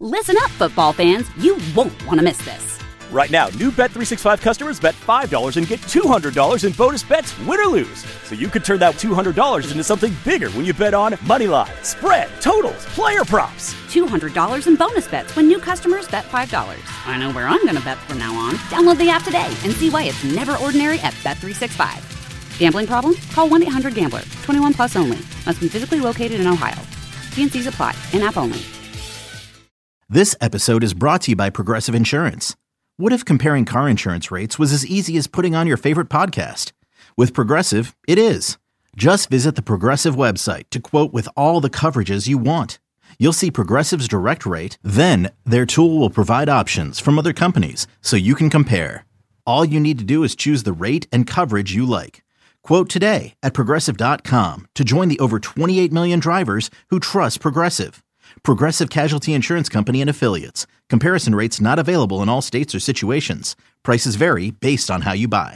Listen up, football fans. You won't want to miss this. Right now, new Bet365 customers bet $5 and get $200 in bonus bets, win or lose. So you could turn that $200 into something bigger when you bet on money line, spread, totals, player props. $200 in bonus bets when new customers bet $5. I know where I'm going to bet from now on. Download the app today and see why it's never ordinary at Bet365. Gambling problem? Call 1-800-GAMBLER. 21 plus only. Must be physically located in Ohio. T&Cs apply. In-app only. This episode is brought to you by Progressive Insurance. What if comparing car insurance rates was as easy as putting on your favorite podcast? With Progressive, it is. Just visit the Progressive website to quote with all the coverages you want. You'll see Progressive's direct rate, then their tool will provide options from other companies so you can compare. All you need to do is choose the rate and coverage you like. Quote today at Progressive.com to join the over 28 million drivers who trust Progressive. Progressive Casualty Insurance Company and Affiliates. Comparison rates not available in all states or situations. Prices vary based on how you buy.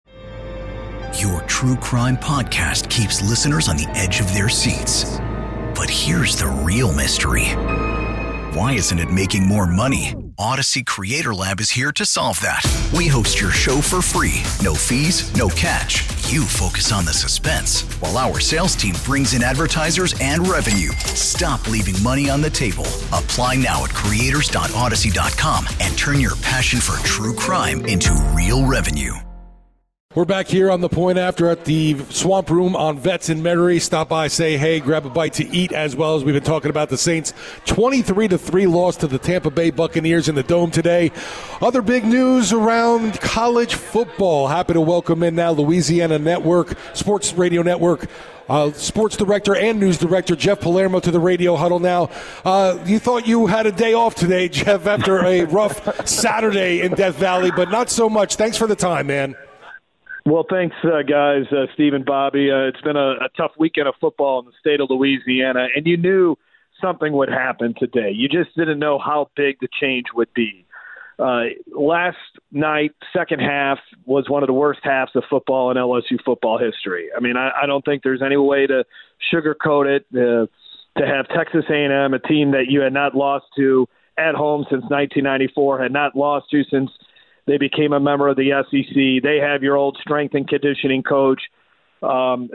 Your true crime podcast keeps listeners on the edge of their seats. But here's the real mystery. Why isn't it making more money? Odyssey Creator Lab is here to solve that. We host your show for free. No fees, no catch. You focus on the suspense, while our sales team brings in advertisers and revenue. Stop leaving money on the table. Apply now at creators.odyssey.com and turn your passion for true crime into real revenue. We're back here on The Point After at the Swamp Room on Vets in Metairie. Stop by, say hey, grab a bite to eat, as well as we've been talking about the Saints' 23-3 loss to the Tampa Bay Buccaneers in the Dome today. Other big news around college football. Happy to welcome in now Louisiana Network, Sports Radio Network, sports director and news director Jeff Palermo to the radio huddle now. You thought you had a day off today, Jeff, after a rough Saturday in Death Valley, but not so much. Thanks for the time, man. Well, thanks, guys, Steve and Bobby. It's been a tough weekend of football in the state of Louisiana, and you knew something would happen today. You just didn't know how big the change would be. Last night, second half, was one of the worst halves of football in LSU football history. I mean, I don't think there's any way to sugarcoat it. To have Texas A&M, a team that you had not lost to at home since 1994, had not lost to since they became a member of the SEC. They have your old strength and conditioning coach, Brian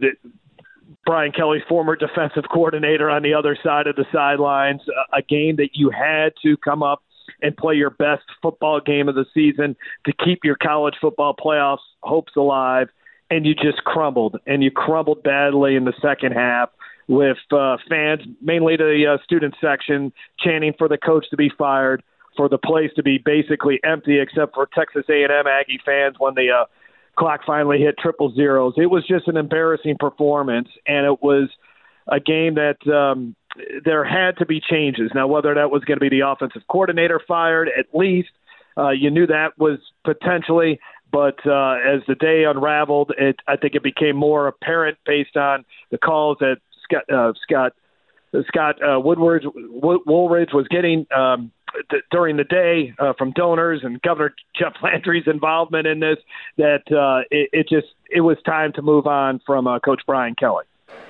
Kelly's former defensive coordinator on the other side of the sidelines, a game that you had to come up and play your best football game of the season to keep your college football playoffs hopes alive, and you just crumbled, and you crumbled badly in the second half with fans, mainly the student section, chanting for the coach to be fired, for the place to be basically empty except for Texas A&M Aggie fans when the clock finally hit triple zeros. It was just an embarrassing performance, and it was a game that there had to be changes. Now, whether that was going to be the offensive coordinator fired, at least you knew that was potentially, but as the day unraveled, I think it became more apparent based on the calls that Scott Woolridge was getting during the day from donors and Governor Jeff Landry's involvement in this, that it was time to move on from Coach Brian Kelly.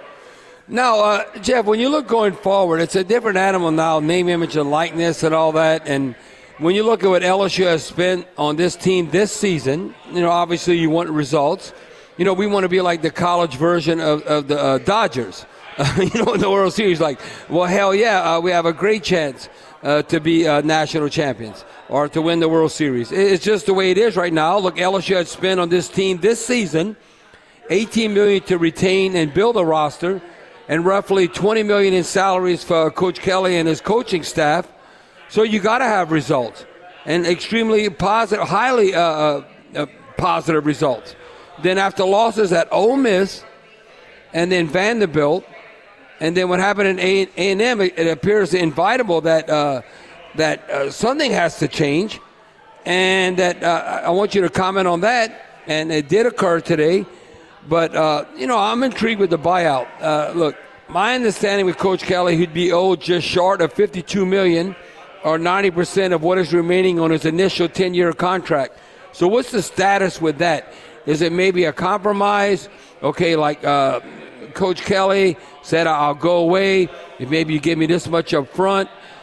Now, Jeff, when you look going forward, it's a different animal now, name, image, and likeness and all that. And when you look at what LSU has spent on this team this season, obviously you want results. We want to be like the college version of the Dodgers, in the World Series. Like, well, hell yeah, we have a great chance to be national champions or to win the World Series. It's just the way it is right now. Look, LSU has spent on this team this season $18 million to retain and build a roster, and roughly $20 million in salaries for Coach Kelly and his coaching staff. So you got to have results, and extremely positive, highly positive results. Then after losses at Ole Miss, and then Vanderbilt, and then what happened in A&M, it appears inevitable that something has to change, and that I want you to comment on that. And it did occur today, but I'm intrigued with the buyout. Look, my understanding with Coach Kelly, he'd be owed just short of $52 million, or 90% of what is remaining on his initial 10-year contract. So what's the status with that? Is it maybe a compromise? Okay, like Coach Kelly said, I'll go away if maybe you give me this much up front.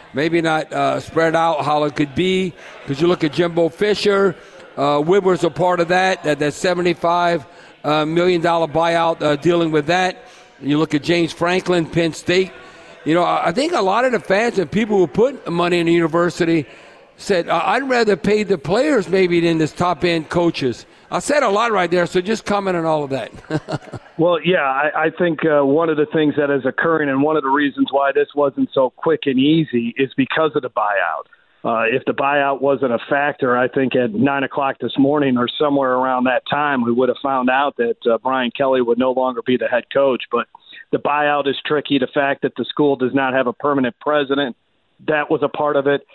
maybe not spread out how it could be. Because you look at Jimbo Fisher, Woodward's a part of that $75 million buyout dealing with that. You look at James Franklin, Penn State. I think a lot of the fans and people who put money in the university said, I'd rather pay the players maybe than this top-end coaches. I said a lot right there, so just comment on all of that. Well, yeah, I think one of the things that is occurring and one of the reasons why this wasn't so quick and easy is because of the buyout. If the buyout wasn't a factor, I think at 9 o'clock this morning or somewhere around that time, we would have found out that Brian Kelly would no longer be the head coach. But the buyout is tricky. The fact that the school does not have a permanent president, that was a part of it.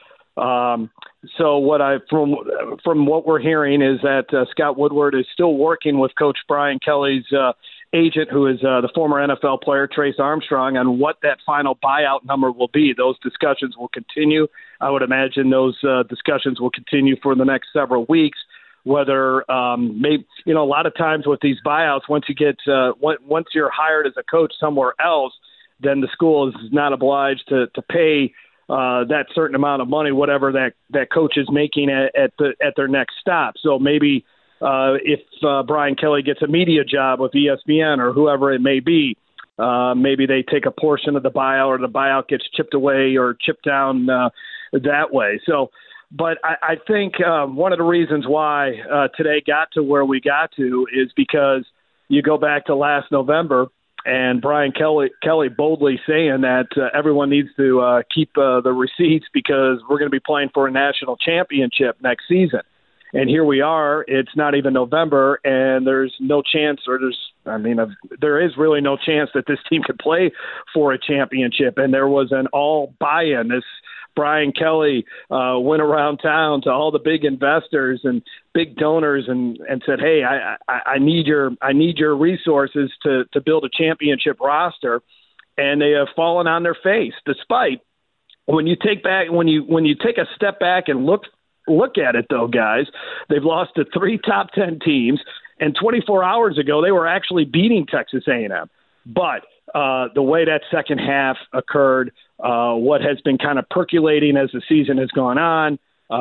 So from what we're hearing is that Scott Woodward is still working with Coach Brian Kelly's agent, who is the former NFL player Trace Armstrong, on what that final buyout number will be. Those discussions will continue. I would imagine those discussions will continue for the next several weeks. Whether maybe a lot of times with these buyouts, once you're hired as a coach somewhere else, then the school is not obliged to pay that certain amount of money, whatever that coach is making at their next stop. So maybe if Brian Kelly gets a media job with ESPN or whoever it may be, maybe they take a portion of the buyout, or the buyout gets chipped away or chipped down that way. So, but I think one of the reasons why today got to where we got to is because you go back to last November and Brian Kelly boldly saying that everyone needs to keep the receipts because we're going to be playing for a national championship next season. And here we are, it's not even November, and there's no chance, there is really no chance that this team could play for a championship. And there was an all buy-in. This Brian Kelly went around town to all the big investors and big donors and said, "Hey, I need your resources to build a championship roster," and they have fallen on their face. Despite when you take a step back and look at it, though, guys, they've lost to 3 top 10 teams, and 24 hours ago they were actually beating Texas A&M. But the way that second half occurred, what has been kind of percolating as the season has gone on,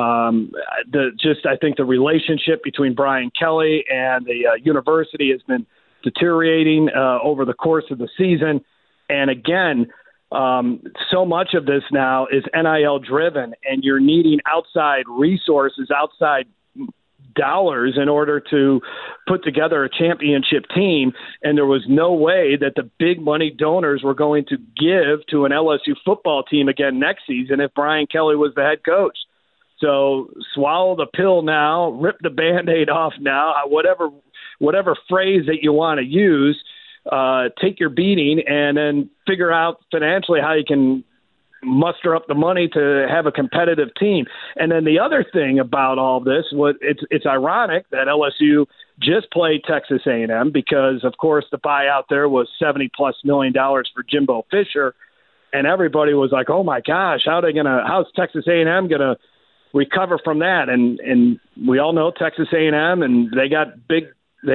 I think the relationship between Brian Kelly and the university has been deteriorating over the course of the season. And again, so much of this now is NIL driven, and you're needing outside resources, outside dollars in order to put together a championship team. And there was no way that the big money donors were going to give to an LSU football team again next season if Brian Kelly was the head coach. So swallow the pill now, rip the Band-Aid off now, whatever phrase that you want to use, take your beating and then figure out financially how you can muster up the money to have a competitive team. And then the other thing about all this, it's ironic that LSU just played Texas A&M because, of course, the buyout there was $70+ million for Jimbo Fisher, and everybody was like, "Oh my gosh, how's Texas A&M gonna recover from that?" And we all know Texas A&M, and they got big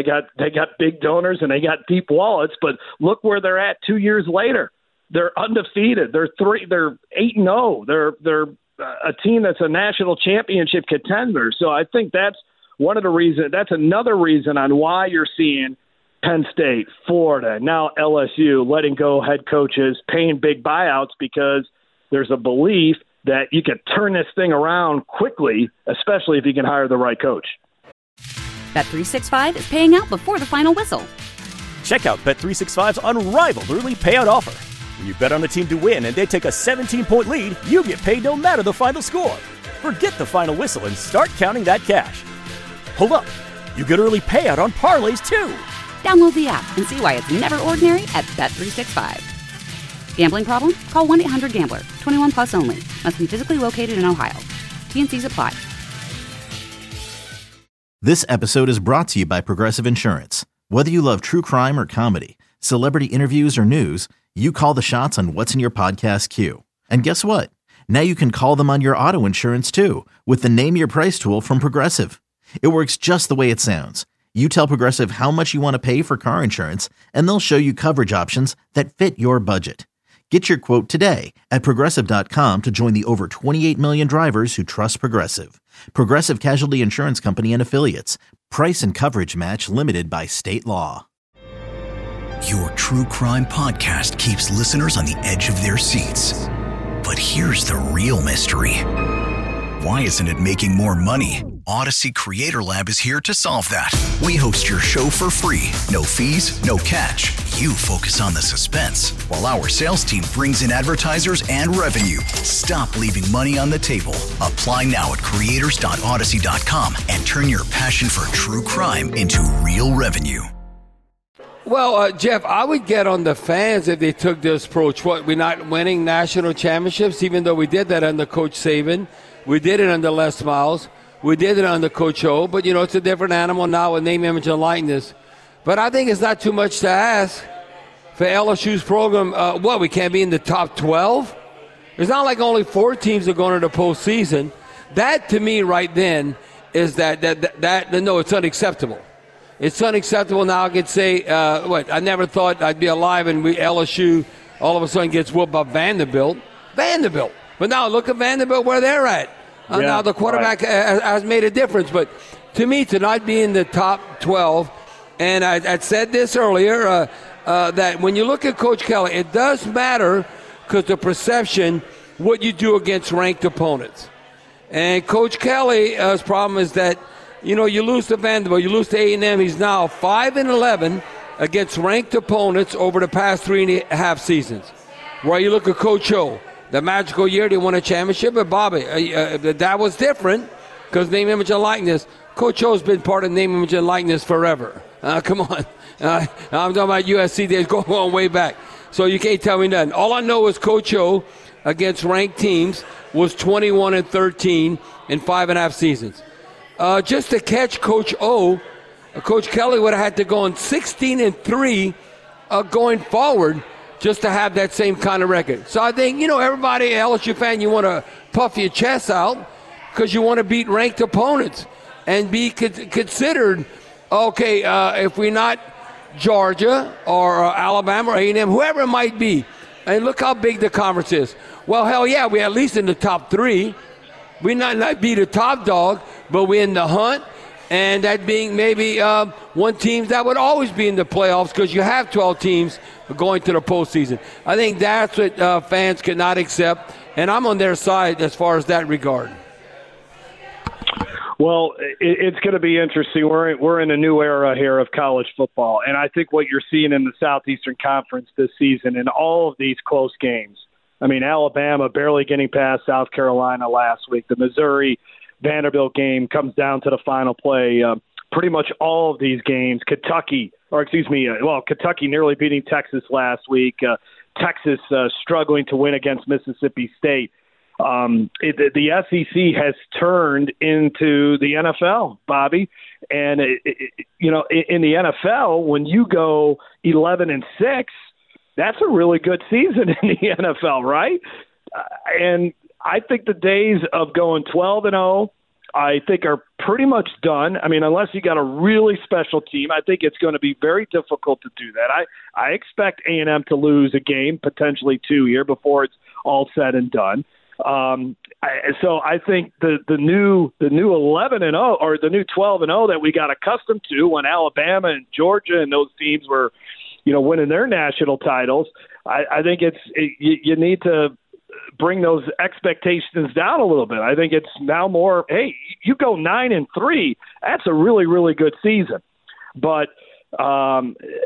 donors and they got deep wallets. But look where they're at 2 years later. They're undefeated. They're 8-0. They're a team that's a national championship contender. So I think that's one of the reasons. That's another reason on why you're seeing Penn State, Florida, now LSU letting go head coaches, paying big buyouts, because there's a belief that you can turn this thing around quickly, especially if you can hire the right coach. Bet365 is paying out before the final whistle. Check out Bet365's unrivaled early payout offer. When you bet on a team to win and they take a 17-point lead, you get paid no matter the final score. Forget the final whistle and start counting that cash. Hold up. You get early payout on parlays, too. Download the app and see why it's never ordinary at Bet365. Gambling problem? Call 1-800-GAMBLER. 21 plus only. Must be physically located in Ohio. T&Cs apply. This episode is brought to you by Progressive Insurance. Whether you love true crime or comedy, celebrity interviews or news, you call the shots on what's in your podcast queue. And guess what? Now you can call them on your auto insurance too with the Name Your Price tool from Progressive. It works just the way it sounds. You tell Progressive how much you want to pay for car insurance, and they'll show you coverage options that fit your budget. Get your quote today at Progressive.com to join the over 28 million drivers who trust Progressive. Progressive Casualty Insurance Company and Affiliates. Price and coverage match limited by state law. Your true crime podcast keeps listeners on the edge of their seats. But here's the real mystery. Why isn't it making more money? Odyssey Creator Lab is here to solve that. We host your show for free. No fees, no catch. You focus on the suspense, while our sales team brings in advertisers and revenue. Stop leaving money on the table. Apply now at creators.odyssey.com and turn your passion for true crime into real revenue. Well, Jeff, I would get on the fans if they took this approach. What, we're not winning national championships, even though we did that under Coach Saban. We did it under Les Miles. We did it under Coach O. But, you know, it's a different animal now with name, image, and likeness. But I think it's not too much to ask for LSU's program. We can't be in the top 12? It's not like only 4 teams are going to the postseason. That, to me, right then, is that no, it's unacceptable. It's unacceptable. Now I could say, I never thought I'd be alive and LSU all of a sudden gets whooped by Vanderbilt. But now look at Vanderbilt where they're at. Now the quarterback has made a difference. But to me, to not be in the top 12, and I said this earlier, that when you look at Coach Kelly, it does matter because the perception, what you do against ranked opponents. And Coach Kelly's problem is that, you know, you lose to Vanderbilt, you lose to A&M. He's now 5-11 against ranked opponents over the past 3.5 seasons. Where you look at Coach O, the magical year they won a championship, but Bobby, that was different because name, image, and likeness. Coach O's been part of name, image, and likeness forever. Come on. I'm talking about USC days going on way back. So you can't tell me nothing. All I know is Coach O against ranked teams was 21-13 in 5.5 seasons. Just to catch Coach O, Coach Kelly would have had to go on 16-3 going forward just to have that same kind of record. So I think, you know, everybody, LSU fan, you want to puff your chest out because you want to beat ranked opponents and be considered, okay, if we're not Georgia or Alabama or A&M, whoever it might be, and look how big the conference is. Well, hell yeah, we're at least in the top 3. We not be the top dog, but we're in the hunt, and that being maybe one team that would always be in the playoffs because you have 12 teams going to the postseason. I think that's what fans cannot accept, and I'm on their side as far as that regard. Well, it's going to be interesting. We're in a new era here of college football, and I think what you're seeing in the Southeastern Conference this season in all of these close games, I mean, Alabama barely getting past South Carolina last week. The Missouri-Vanderbilt game comes down to the final play. Pretty much all of these games, Kentucky nearly beating Texas last week. Texas struggling to win against Mississippi State. The SEC has turned into the NFL, Bobby. And, in the NFL, when you go 11-6, that's a really good season in the NFL, right? And I think the days of going 12-0, I think are pretty much done. I mean, unless you got a really special team, I think it's going to be very difficult to do that. I expect A&M to lose a game, potentially 2 here before it's all said and done. So I think the new 11-0 or the new 12-0 that we got accustomed to when Alabama and Georgia and those teams were, winning their national titles, I think you need to bring those expectations down a little bit. I think it's now more, hey, you go 9-3, that's a really, really good season. But I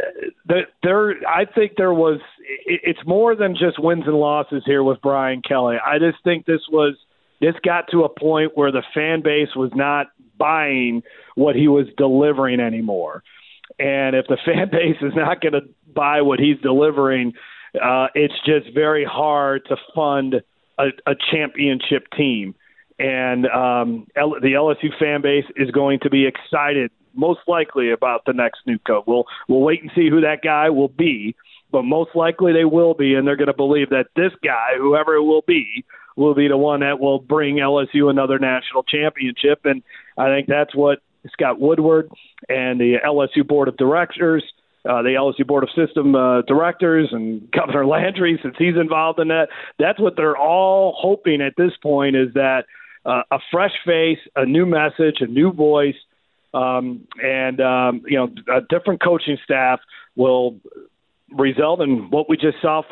think it's more than just wins and losses here with Brian Kelly. I just think this got to a point where the fan base was not buying what he was delivering anymore. And if the fan base is not going to buy what he's delivering, it's just very hard to fund a championship team. And the LSU fan base is going to be excited, most likely, about the next new coach. We'll wait and see who that guy will be, but most likely they will be, and they're going to believe that this guy, whoever it will be the one that will bring LSU another national championship. And I think that's what Scott Woodward and the LSU Board of Directors the LSU Board of System Directors and Governor Landry, since he's involved in that. That's what they're all hoping at this point, is that a fresh face, a new message, a new voice, and a different coaching staff will result in what we just saw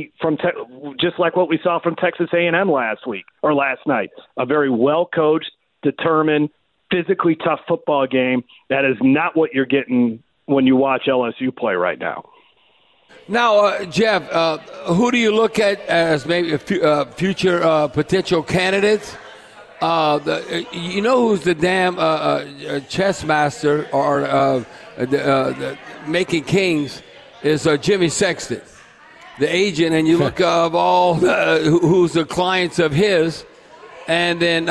just like what we saw from Texas A&M last night. A very well-coached, determined, physically tough football game. That is not what you're getting when you watch LSU play right now. Now, Jeff, who do you look at as maybe future potential candidates? You know who's the damn chess master or making kings is Jimmy Sexton, the agent, and you look of all who's the clients of his, and then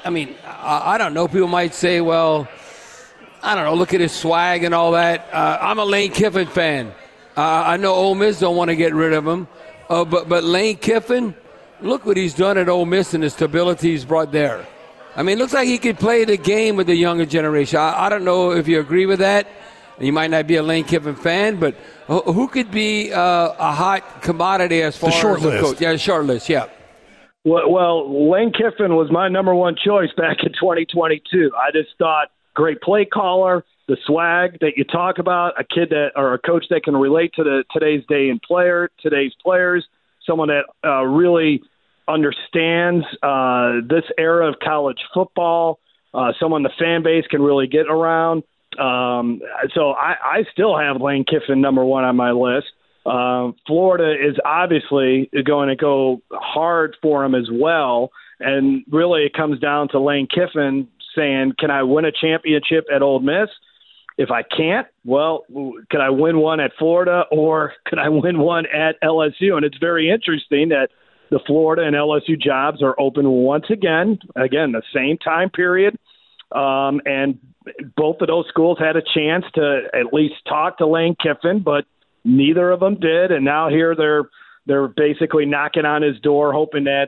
I don't know. People might say, well, I don't know. Look at his swag and all that. I'm a Lane Kiffin fan. I know Ole Miss don't want to get rid of him, but Lane Kiffin, look what he's done at Ole Miss and the stability he's brought there. I mean, it looks like he could play the game with the younger generation. I don't know if you agree with that. You might not be a Lane Kiffin fan, but who could be a hot commodity as far as a coach? Yeah, short list, yeah. Well, Lane Kiffin was my number one choice back in 2022. I just thought great play caller, the swag that you talk about, a kid that or a coach that can relate to today's players, someone that really understands this era of college football, someone the fan base can really get around. So I still have Lane Kiffin number one on my list. Florida is obviously going to go hard for him as well. And really it comes down to Lane Kiffin saying, can I win a championship at Ole Miss? If I can't, well, could I win one at Florida or could I win one at LSU? And it's very interesting that the Florida and LSU jobs are open once again, the same time period. And both of those schools had a chance to at least talk to Lane Kiffin, but neither of them did. And now here they're basically knocking on his door, hoping that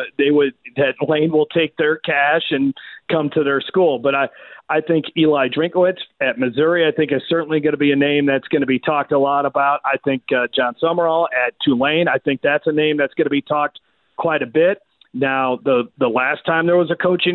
that Lane will take their cash and come to their school. But I think Eli Drinkwitz at Missouri, I think is certainly going to be a name that's going to be talked a lot about. I think John Summerall at Tulane, I think that's a name that's going to be talked quite a bit. Now, the last time there was a coaching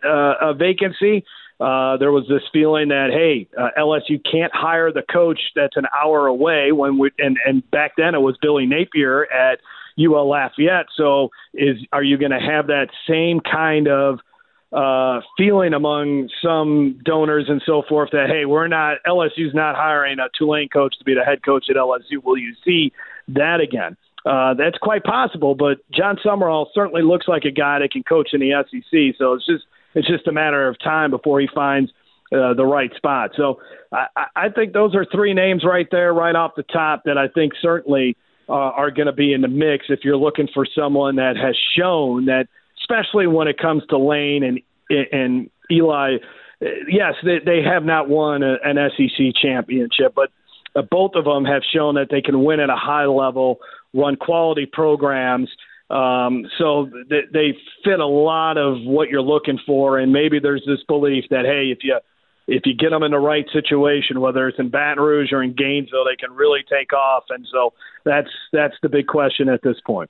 vacancy, there was this feeling that, hey, LSU can't hire the coach that's an hour away and back then it was Billy Napier at UL Lafayette. So are you going to have that same kind of feeling among some donors and so forth that, hey, LSU's not hiring a Tulane coach to be the head coach at LSU. Will you see that again? That's quite possible, but John Summerall certainly looks like a guy that can coach in the SEC. So it's just a matter of time before he finds the right spot. So I think those are three names right there, right off the top, that I think certainly are going to be in the mix if you're looking for someone that has shown that, especially when it comes to Lane and Eli. Yes, they have not won an SEC championship, but both of them have shown that they can win at a high level, run quality programs. So they fit a lot of what you're looking for, and maybe there's this belief that, hey, if you get them in the right situation, whether it's in Baton Rouge or in Gainesville, they can really take off. And so that's the big question at this point.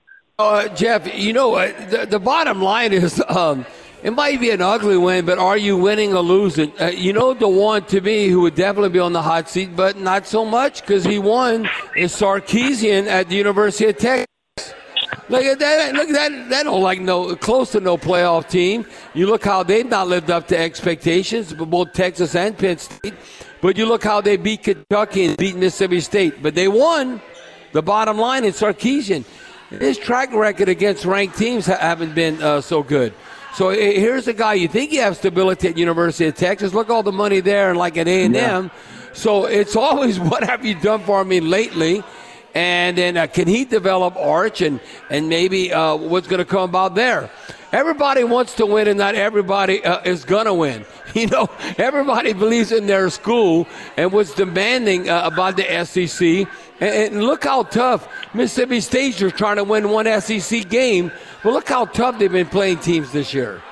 Jeff, the bottom line is it might be an ugly win, but are you winning or losing? The one to me who would definitely be on the hot seat, but not so much because he won, is Sarkisian at the University of Texas. Look at that! Look at that! Don't close to no playoff team. You look how they've not lived up to expectations, both Texas and Penn State. But you look how they beat Kentucky and beat Mississippi State. But they won. The bottom line is Sarkisian. His track record against ranked teams haven't been so good. So here's a guy, you think you have stability at University of Texas. Look all the money there and like at A&M. Yeah. So it's always, what have you done for me lately? And then can he develop arch and maybe what's going to come about there? Everybody wants to win and not everybody is going to win. Everybody believes in their school and what's demanding about the SEC. And look how tough Mississippi State's trying to win one SEC game. But look how tough they've been playing teams this year.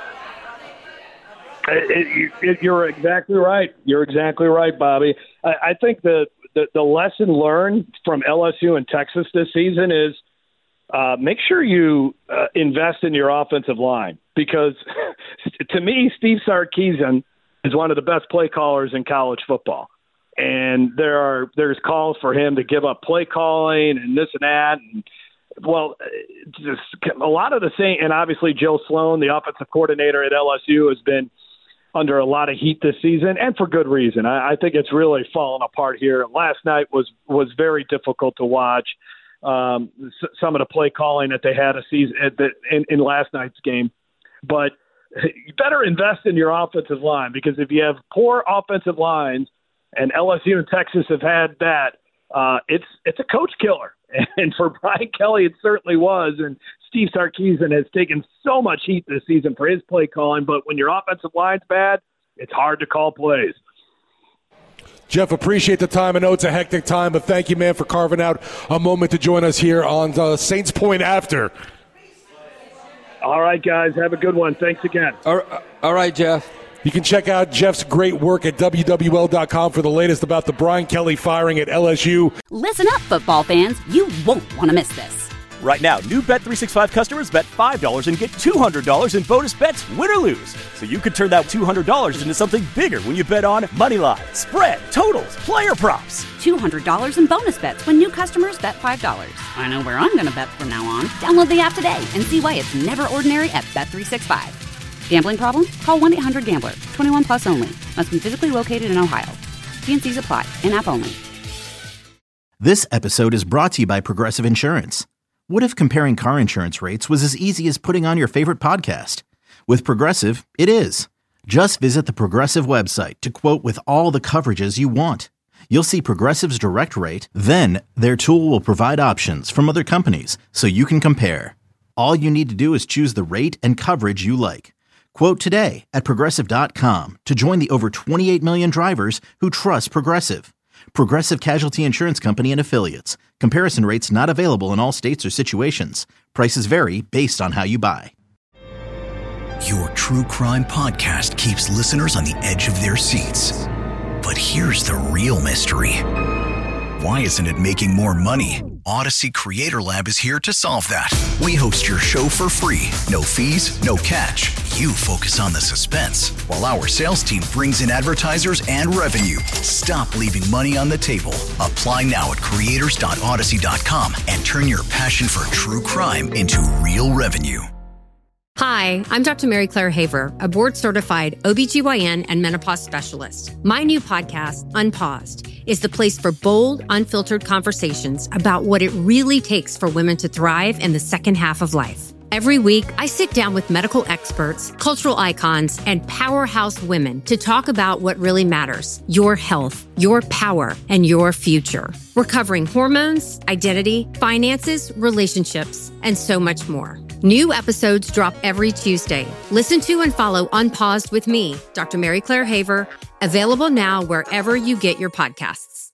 You're exactly right. You're exactly right, Bobby. I think the the lesson learned from LSU and Texas this season is make sure you invest in your offensive line, because to me, Steve Sarkisian is one of the best play callers in college football. And there's calls for him to give up play calling and this and that. And, well, just a lot of the same. And obviously Joe Sloan, the offensive coordinator at LSU, has been under a lot of heat this season, and for good reason. I think it's really fallen apart here. Last night was very difficult to watch. Some of the play calling that they had in last night's game. But you better invest in your offensive line, because if you have poor offensive lines, and LSU and Texas have had that, it's a coach killer. And for Brian Kelly, it certainly was. And Steve Sarkisian has taken so much heat this season for his play calling. But when your offensive line's bad, it's hard to call plays. Jeff, appreciate the time. I know it's a hectic time, but thank you, man, for carving out a moment to join us here on Saints Point After. All right, guys. Have a good one. Thanks again. All right, Jeff. You can check out Jeff's great work at WWL.com for the latest about the Brian Kelly firing at LSU. Listen up, football fans. You won't want to miss this. Right now, new Bet365 customers bet $5 and get $200 in bonus bets, win or lose. So you could turn that $200 into something bigger when you bet on moneyline, spread, totals, player props. $200 in bonus bets when new customers bet $5. I know where I'm going to bet from now on. Download the app today and see why it's never ordinary at Bet365. Gambling problem? Call 1-800-GAMBLER. 21 plus only. Must be physically located in Ohio. T&Cs apply. In-app only. This episode is brought to you by Progressive Insurance. What if comparing car insurance rates was as easy as putting on your favorite podcast? With Progressive, it is. Just visit the Progressive website to quote with all the coverages you want. You'll see Progressive's direct rate, then their tool will provide options from other companies so you can compare. All you need to do is choose the rate and coverage you like. Quote today at Progressive.com to join the over 28 million drivers who trust Progressive. Progressive Casualty Insurance Company and Affiliates. Comparison rates not available in all states or situations. Prices vary based on how you buy. Your true crime podcast keeps listeners on the edge of their seats. But here's the real mystery. Why isn't it making more money? Odyssey Creator Lab is here to solve that. We host your show for free. No fees, no catch. You focus on the suspense, while our sales team brings in advertisers and revenue. Stop leaving money on the table. Apply now at creators.odyssey.com and turn your passion for true crime into real revenue. Hi, I'm Dr. Mary Claire Haver, a board-certified OBGYN and menopause specialist. My new podcast, Unpaused, is the place for bold, unfiltered conversations about what it really takes for women to thrive in the second half of life. Every week, I sit down with medical experts, cultural icons, and powerhouse women to talk about what really matters: your health, your power, and your future. We're covering hormones, identity, finances, relationships, and so much more. New episodes drop every Tuesday. Listen to and follow Unpaused with me, Dr. Mary Claire Haver, available now wherever you get your podcasts.